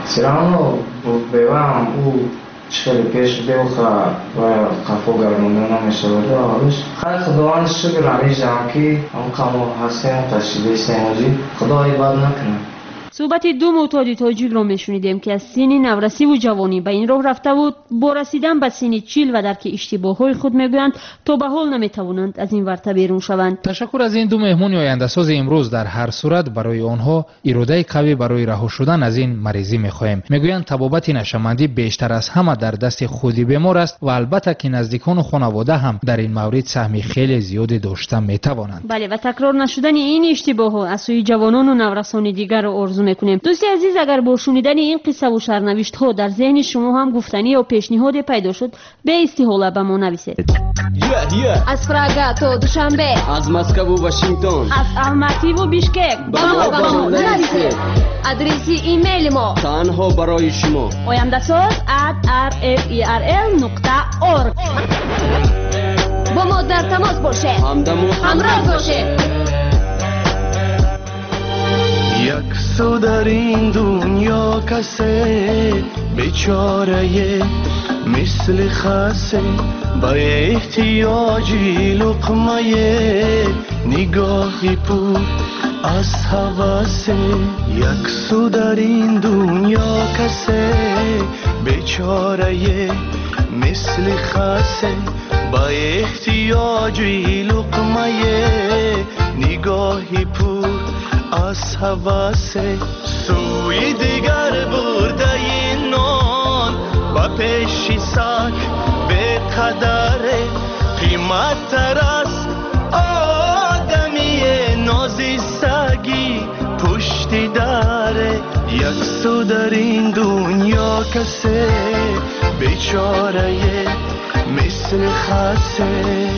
Все равно бываем у چهل پیش بیوخا و قفو گرموندن میشود آلش خیلی خداوند شکر همیشه که اون کامو هستیم تشریفی سیموزی خدای بد نکنه. صحبت دو معتاد تاجیک را میشنیدیم که از سن نورسی و جوانی به این راه رفته بود. با رسیدن به سن 40 و درک اشتباهات خود میگویند تا به حال نمیتوانند از این ورطه بیرون شوند. تشکر از این دو مهمون آینده ساز امروز. در هر صورت برای آنها اراده قوی برای رها شدن از این مریضی میخواهیم. میگویند طبابت نشمندی بیشتر از همه در دست خودی بیمار است و البته که نزدیکان و خانواده هم در این مورد سهمی خیلی زیادی داشته میتوانند. بله و تکرار نشدن این اشتباهات از سوی جوانان و نورسان دیگر را آرزو میکنیم. دوستی عزیز، اگر با شنیدن این قصه و سرنوشت ها در ذهن شما هم گفتنی یا پیشنهاد پیدا شد، به استحاله به ما نویسید. از پراگ تا دوشنبه، از مسکو و واشنگتن، از الماتی و بیشکک به ما نویسید. آدرس ایمیل ما تنها برای شما oyandasaz@rferl.org. با ما در تماس باشه، همراه باشه. یک سو در این دنیا کسی بیچاره مثل خسه با احتیاجی لقمه نگاهی پور از حواسه. یک سو در این دنیا کسی بیچاره مثل خسه با احتیاجی لقمه نگاهی پور از حواسه. سوی دیگر برده این نان با پیشی ساک به قدر قیمت تر از آدمی نازی سگی پشتی داره. یک سو در این دنیا کسی بیچاره مثل خسه.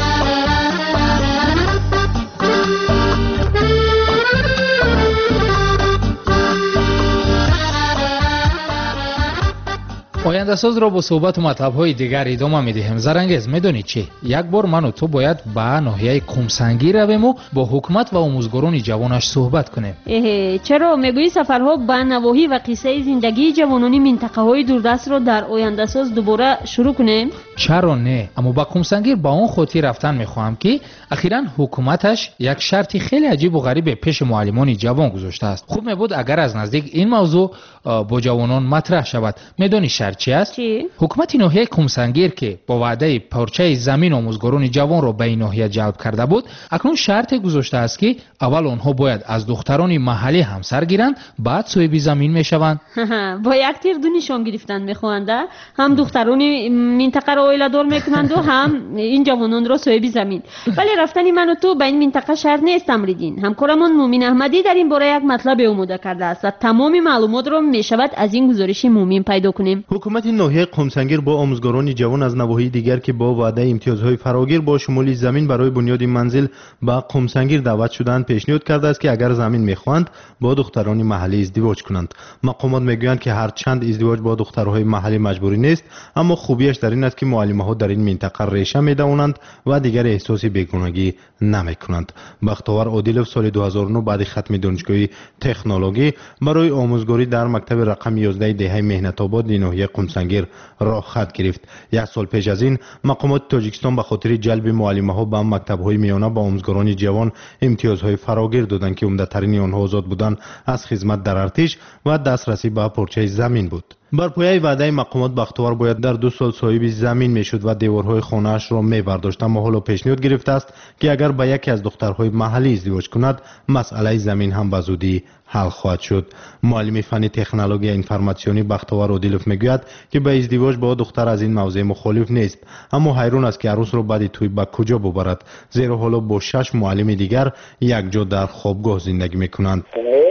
آینده ساز را با صحبت و مطلب‌های دیگر ادامه می‌دهیم. زرنگز می‌دونی چی؟ یک بار من و تو باید به ناحیه قمسنگی رویم و با حکومت و آموزگاران جوانش صحبت کنیم. چرا میگویی سفرها به نواحی و قصه زندگی جوانانی منطقه‌های دوردست را در آینده ساز دوباره شروع کنیم؟ چرا نه؟ اما با قمسنگی با اون خاطر رفتن می‌خواهم که اخیراً حکومتش یک شرطی خیلی عجیب و غریب پیش معلمان جوان گذاشته است. خوب می‌بود اگر از نزدیک این موضوع با جوانان مطرح شود. می‌دونی شرط چی است؟ حکومت ناحیه قمسنگیر که با وعده پارچه زمین آموزگاران جوان را به این ناحیه جلب کرده بود، اکنون شرط گذاشته است که اول آنها باید از دختران محلی همسر گیرند، بعد صاحب زمین میشوند. با یک تیر دو نشان گرفتن میخوانده، هم دختران منطقه را عائله دار میکنند و هم این جوانان را صاحب زمین. ولی رفتن من و تو به این منطقه شرط نیست امریدین. همکارمون مومن احمدی در این باره یک مطلب آماده کرده است و تمام معلومات را میشود از این گزارش مومن پیدا کنیم. حکومت ناحیه قمسنگیر با آموزگاران جوان از نواحی دیگر که با وعده امتیازهای فراگیر با شمول زمین برای بنیاد منزل به قمسنگیر دعوت شدند پیشنهاد کرده است که اگر زمین میخواهند با دختران محلی ازدواج کنند. مقامات میگویند که هرچند ازدواج با دخترهای محلی مجبوری نیست، اما خوبیش در این است که معلم‌ها در این منطقه ریشه می‌دوانند و دیگر احساس بیگانگی نمی‌کنند. بختیار عادلوف سال 2009 بعد ختم دانشگاه تکنولوژی برای آموزگاری در مکتب رقم 11 دهه مهنت آباد ناحیه قمسنگیر راه خط گرفت. یک سال پیش از این مقامات تاجیکستان به خاطر جلب معلم‌ها به مکتب‌های میانه با آموزگاران جوان امتیازهای فراگیر دادند که عمده‌ترین آنها آزاد بودند از خدمت در ارتش و دسترسی به پارچه زمین بود. بر پایه وعده مقامات بختیار باید در 2 سال صاحب زمین میشد و دیوارهای خانه‌اش را می‌برداشت، اما حالا پیشنهاد گرفته است که اگر با یکی از دخترهای محلی ازدواج کند مسئله زمین هم به زودی حل خواهد شد. معلم فن تکنولوژی انفرماسیونی بختیار عادلوف میگوید که به ازدواج با دختر از این موضوع مخالف نیست، اما حیران است که عروس را بعد توی به کجا ببرد، زیرا حالا با 6 معلم دیگر یک جا در خوابگاه زندگی میکنند.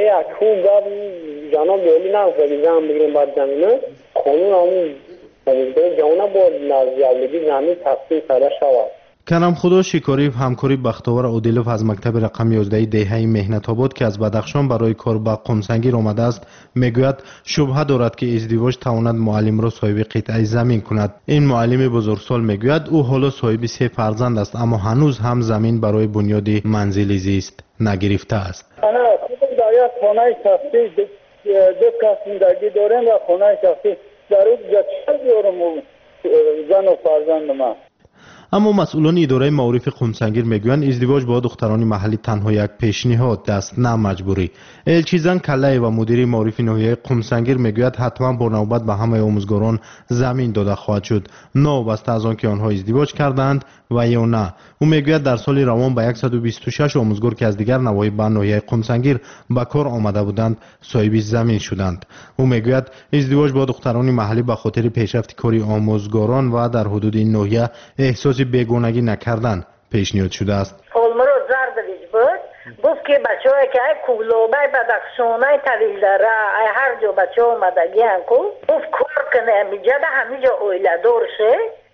جناب ولی نه زمین بگیریم بعد زمینه قانون همون جوانه با نزدیکی زمین تقسیم کرده شود. کرم خدا شکاری همکاری بختیار عادلوف از مکتب رقم 11 دهه مهنت آباد که از بدخشان برای کار به قمسنگیر آمده است میگوید شبهه دارد که ازدواج تواند معلم را صاحب قطعه زمین کند. این معلم بزرگسال میگوید او حالا صاحب 3 فرزند است، اما هنوز هم زمین برای بنیاد منزل زیست نگرفته است. انا خودم دارم خانه تخصیص دو کس زندگی داریم و خانه شخصی در اون چه دارم و زن و فرزند من. اما مسئولان اداره معارف قمسنگیر میگویند ازدواج با دختران محلی تنها یک پیشنهاد است نه مجبوری. الچیزن کلای و مدیر معارف ناحیه قمسنگیر میگوید حتما با نوبت به همه آموزگاران زمین داده خواهد شد نوبسته از آنکه آنها ازدواج کردند و یا نه. او میگوید در سال روان به 126 آموزگار که از دیگر نواحی به ناحیه قمسنگیر به کار آمده بودند صاحب زمین شدند. او میگوید ازدواج با دختران محلی به خاطر پیشرفت کاری آموزگاران و در حدود این ناحیه احساس بیگانگی نکردن پیشنهاد شده است. Olmaro zardalish بود گفت که بچه‌ای که کولوبه بدخشانه طویل داره هر جا بچه اومدگی هم گفت کار کنه میجا همینجا اویله دور شه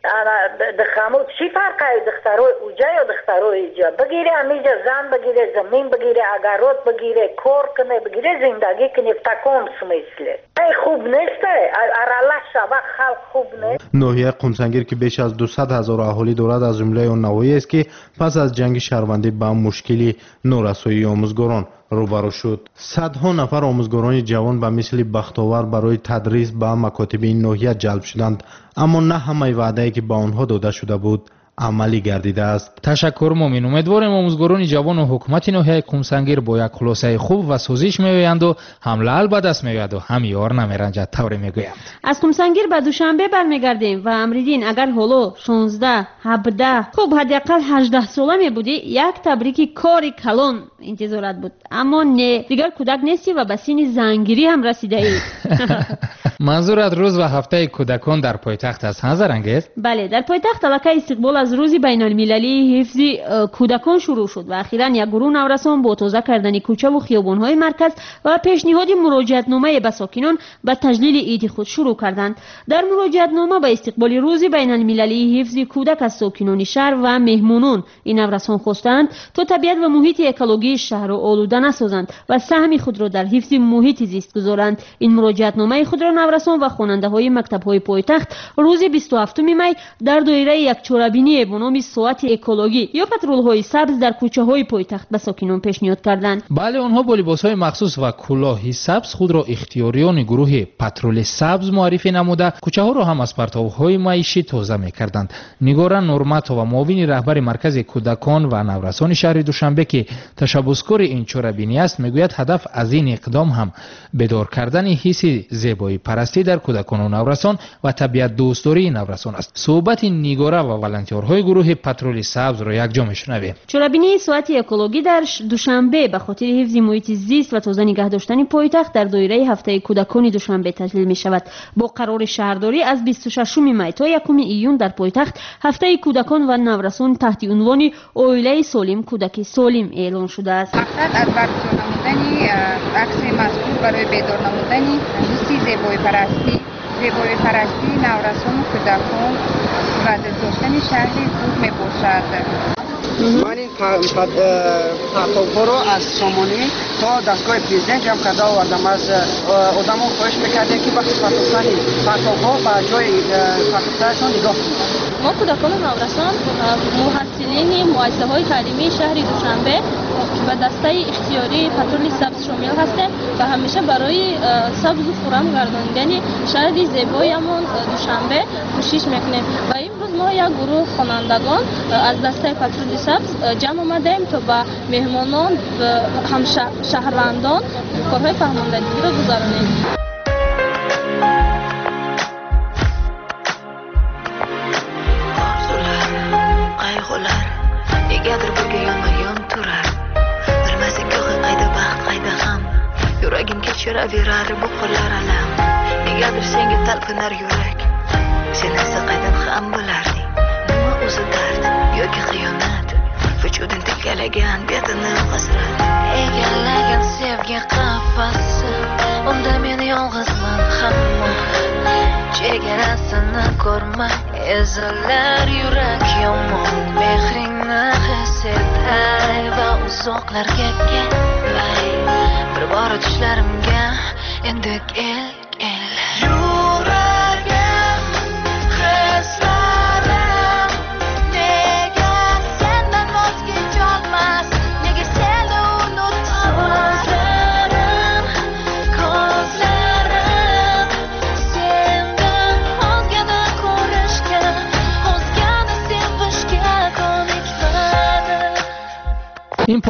دخمود چی فرقه دخترای اوجا یا دخترای ایجا بگیره همیجا زن بگیره زمین بگیره اگرات بگیره کار کنه بگیره زندگی کنه تکام سمیسله ای خوب نیسته ارالله شبه خلق خوب نیست. ناحیه قمسنگیر که بیش از 200,000 اهالی دارد از جمله آن نواحی است که پس از جنگ شهروندی با مشکلی نورسایی آموزگاران روبرو شد. صدها نفر آموزگاران جوان به مثل بختاور برای تدریس به مکاتب این ناحیه جلب شدند اما نه همه وعده‌ای که به آنها داده شده بود عملی گردیده است. تشکر مومن. امیدواریم آموزگاران جوان و حکومت ناحیه قمسنگیر با یک خلاصه خوب و سازش میآیند و هم لعل به دست میآید و هم یار نمیرنجد طوری میگویند. از قمسنگیر به دوشنبه برمیگردیم و امریدین اگر حالا 16 17 خب حداقل 18 ساله می بودی یک تبریکی کاری کلان انتظارت بود اما نه دیگر کودک نیستی و به سن زنگیری هم رسیده ای. منظورت روز و هفته کودکان در پایتخت است ها زرنگیز؟ بله در پایتخت علاقه استقبال از روز بین المللی حفظ کودکان شروع شد و اخیراً یک گروه نورسان با تازه کردن کوچه و خیابان‌های مرکز و پیشنهاد مراجعتنامه به ساکنان به تجلیل اید خود شروع کردند. در مراجعتنامه به استقبال روز بین المللی حفظ کودک از ساکنان شهر و مهمانان این نورسان خواستند تا طبیعت و محیط اکولوژی شهر را آلوده نسازند و سهم خود را در حفظ محیط زیست گذارند. این مراجعتنامه خود را نورسان و خواننده‌های مکتب‌های پایتخت روز 27 می در دایره یک چورابینی به نام ساعت اکولوژی یا پترول‌های سبز در کوچه‌های پایتخت به ساکنان پیشنهاد کردند. بله آنها با لباس‌های مخصوص و کلاه سبز خود را اختیاریان گروه پترول سبز معرفی نموده کوچه‌ها را هم از پرتوهای معیشی تازه می‌کردند. نگارا نورماتو و معاون رهبر مرکز کودکان و نورسان شهر دوشنبه که تشبثکار این چورابینی است میگوید هدف از این اقدام هم بیدار کردن حس زیبایی پرستی در کودکان و نورسان و طبیعت دوستداری نورسان است. صحبت نگارا و والنتیرهای گروه پترول سبز را یک جا میشنویم. چورابینی ساعت اکولوژی در دوشنبه به خاطر حفظ محیط زیست و تازه نگه داشتن پایتخت در دایره هفته کودکان دوشنبه تجلیل می شود. با قرار شهرداری از 26 می تا 1 ایون در پایتخت هفته کودکان و نورسان تحت عنوان اویله سالم کودک سالم اعلان شده است. مقصد از برگزار نمودن عکس مذکور برای بیدار نمودن دوستی زیبایی پرستی نورسان و کودکان و دوست داشتن شهری خوب می باشد. من این پرتوها رو از سامانی تا دستگاه پرزیدنت هم کرده آوردم. از آدم ها خواهش میکردیم که وقتی پرتوها به جای پرتوهایشان نگاه کنید. ما کودکان و نورسان محصلین مؤسسه های تعلیمی شهر دوشنبه و دسته اختیاری پترول سبز شامل هستیم و همیشه برای سبز و خرم گرداندن شهر زیبایمون دوشنبه کوشش میکنیم و امروز ما یک گروه خوانندگان از دسته پترول سبز جمع آمدیم تا به مهمانان و هم شهروندان کارهای فهماندگی را گذرانیم. Negadir bunga yonma-yon turar Bilmasak ko'hi qayda baxt qayda g'am Yuragim kechiraverar bu qo'llar alam Negadir senga talpinar yurak Sen esa qaydan ham bo'larding Nima o'zi dard yoki xiyonat Vujudin tilgalagan betini hasrat Egallagan sevgi qafasi Unda men yolg'izman hamma Chegarasini ko'rma ezilar yurak yomon Mehringni his etay va uzoqlarga ketmay Bir bora tushlarimga endi kel Yuragim hislarim Nega sendan voz kecholmas Nega seni unutolmas Ko'zlarim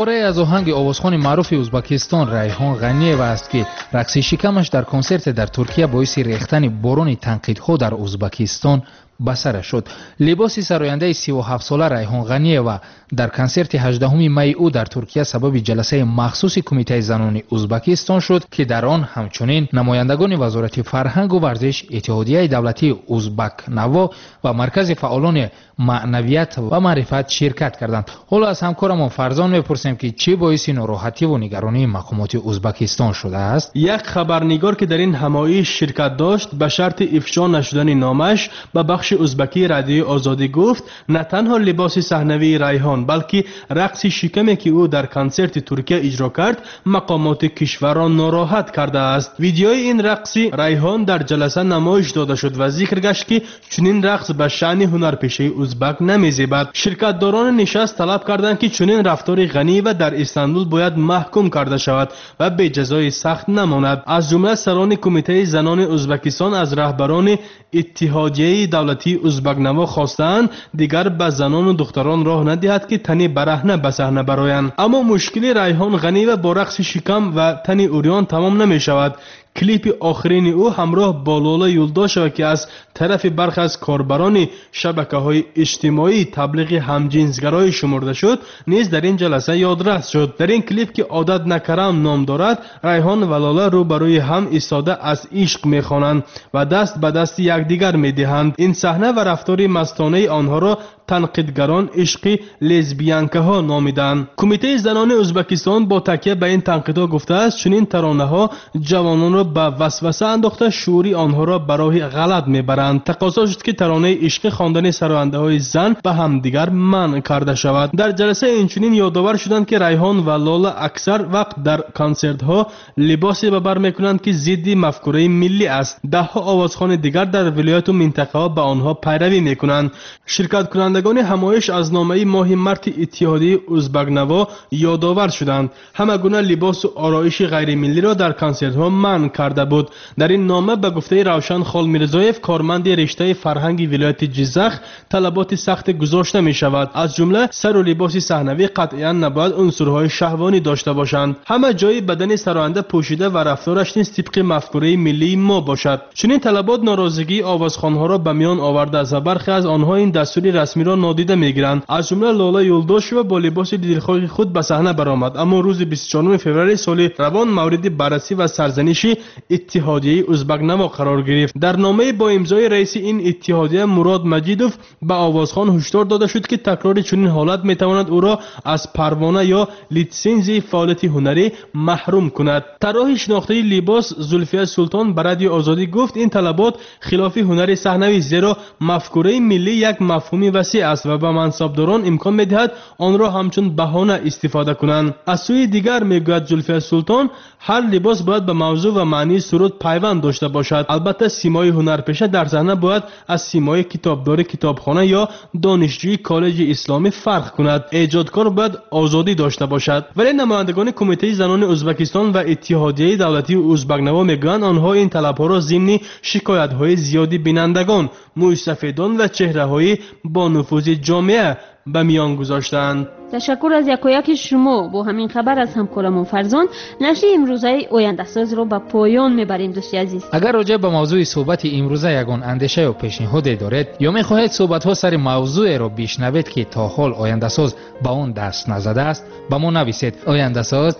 پاره از آهنگ آوازخوان معروف ازبکستان ریحان غنی‌یو است که رقص شکمش در کنسرت در ترکیه باعث ریختن باران تنقیدها در ازبکستان به سر شد. لباس سراینده 37 ساله ریحان غنی‌یو در کنسرت 18 می او در ترکیه سبب جلسه مخصوص کمیته زنان ازبکستان شد که در آن همچنین نمایندگان وزارت فرهنگ و ورزش، اتحادیه دولتی ازبک نوا و مرکز فعالان معنویت و معرفت شرکت کردند. حالا از همکارم فرزان میپرسیم که چه باعث ناراحتی و نگرانی مقامات ازبکستان شده است. یک خبرنگار که در این همایش شرکت داشت به شرط افشا نشدن نامش به بخش ازبکی رادیو آزادی گفت نه تنها لباس صحنوی ریحان بلکه رقص شکمی که او در کنسرت ترکیه اجرا کرد مقامات کشور را ناراحت کرده است. ویدیوی این رقص ریحان در جلسه نمایش داده شد و ذکر گشت که چنین رقص به شأن هنرپیشه ازبک نمیزیبد. شرکتداران نشست طلب کردند که چنین رفتار غنی و در استانبول باید محکوم کرده شود و به جزای سخت نماند. از جمله سران کمیته زنان ازبکستان از رهبران اتحادیه دولتی ازبک نوا خواستند دیگر به زنان و دختران راه ندهد که تنی برهنه به صحنه برآیند. اما مشکل ریحان غنی و با رقص شکم و تنی اوریان تمام نمی شود. کلیپ آخرین او همراه با لاله یولداشو که از طرف برخی از کاربران شبکه‌های اجتماعی تبلیغ همجنسگرایی شمرده شد نیز در این جلسه یادرس شد. در این کلیپ که عادت نکرم نام دارد ریحان و لاله روبروی هم ایستاده از عشق می‌خوانند و دست به دست یکدیگر می‌دهند. این صحنه و رفتار مستانه آنها را تنقیدگران عشق لزبیانکه ها نامیدند. کمیته زنان ازبکستان با تکیه به این تنقیدها گفته است چنین ترانه ها جوانان را به وسوسه انداخته شعوری آنها را به راه غلط میبرند. تقاضا شد که ترانه عشق خواندن سراینده های زن به همدیگر منع کرده شود. در جلسه اینچنین یادآور شدند که ریحان و لاله اکثر وقت در کنسرت ها لباسی به بر میکنند که ضد مفکوره ملی است. ده ها آوازخوان دیگر در ولایت و منطقه ها به آنها پیروی میکنند. شرکت کنندگان همایش از نامه ماه مارت اتحادیه ازبک نوا یادآور شدند. همه گونه لباس و آرایش غیر ملی را در کنسرت ها منع کرده بود. در این نامه به گفته روشن خال میرزایف کارمند رشته فرهنگی ولایت جیزخ طلبات سخت گذاشته می شود. از جمله سر و لباس صحنوی قطعا نباید عنصرهای شهوانی داشته باشند. همه جای بدن سراینده پوشیده و رفتارش نیز طبق مفکوره ملی ما باشد. چنین طلبات ناراضگی آوازخوانها را به میان آورده است و برخی از آنها این دستور رسمی را نادیده میگیرند. از جمله لاله یولداشو با لباس دلخواه خود به صحنه برآمد اما روز 24 فوریه سال روان مورد بررسی و سرزنش اتحادیه ازبک نوا قرار گرفت. در نامه با امضای رئیس این اتحادیه مراد مجیدوف به آوازخوان هشدار داده شد که تکرار چنین حالت میتواند او را از پروانه یا لیسانس فعالیت هنری محروم کند. طراح شناخته لباس زلفیه سلطان به رادیو آزادی گفت این طلبات خلاف هنر صحنوی زیرا مفکوره ملی یک مفهومی وسیع است و به منصبداران امکان میدهد آن را همچون بهانه استفاده کنند. از سوی دیگر میگوید زلفیه سلطان هر لباس باید به موضوع و معنی سرود پیوند داشته باشد. البته سیمای هنرپیشه در صحنه باید از سیمای کتابدار کتابخانه یا دانشجوی کالج اسلامی فرق کند. ایجادکار باید آزادی داشته باشد. ولی نمایندگان کمیته زنان ازبکستان و اتحادیه دولتی ازبک نوا میگویند آنها این طلبها را ضمن شکایت‌های زیادی بینندگان، موسفیدان و چهره‌های با نفوذ جامعه به میان گذاشتند. تشکر از یکایک شما. با همین خبر از همکارم فرزان نشر امروزه آینده ساز را به پایان میبریم. دوستی عزیز، اگر راجع به موضوع صحبت امروزه یگان اندیشه و پیشنهاد دارید یا میخواهید صحبت ها سر موضوع را بشنوید که تا حال آینده ساز به اون دست نزده است به ما نویسید. آینده ساز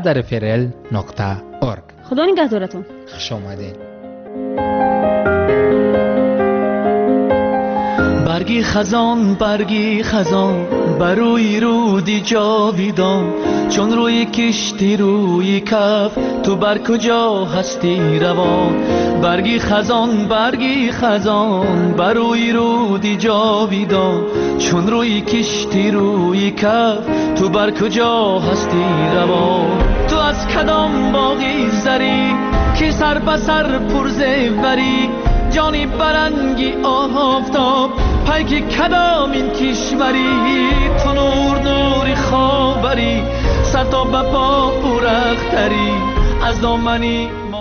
@frl.org. خدا نگهدارتون. خوش آمدید. برگی خزان بروی رودی جاویدان چون روی کشتی روی کف تو بر کجا هستی روان. برگی خزان بروی رودی جاویدان چون روی کشتی روی کف تو بر کجا هستی روان. تو از کدام باغی زری که سر به سر پرزه وری جانی برنگی آفتاب پیک کدام این کشوری تو نوری خاوری سر تا به پا پورختری از دامنی